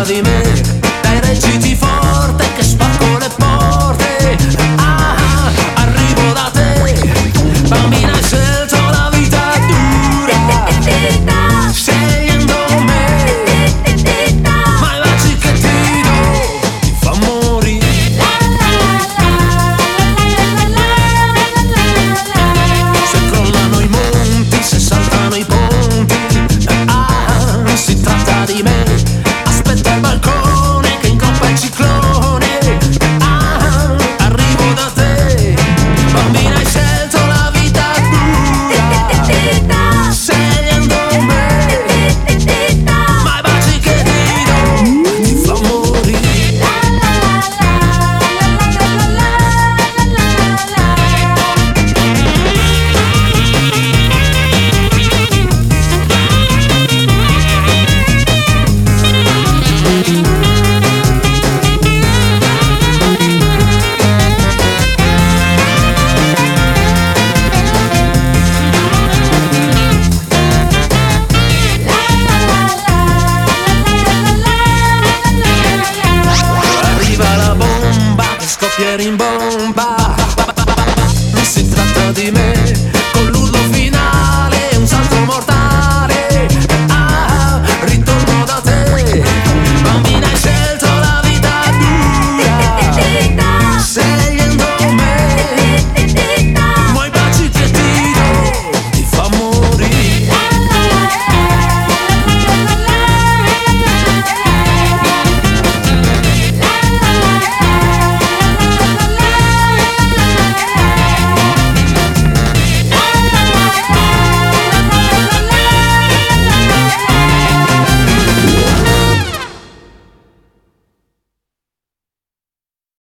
di me. Dai, reggiti forte che spacco le porte. Ah, arrivo da te. Bambina, hai scelto la vita dura, scegliendo me. Ma i baci che ti do ti fa morire. Se crollano i monti, se saltano i ponti, ah, si tratta di me. Aspetta il balcone che incoppa il ciclone. Ah, arrivo da te. Bambina, hai scelto la vita dura, scegliendo me. Ma i baci che ti do ti fa morire. Arriva la bomba che scoppia in bomba.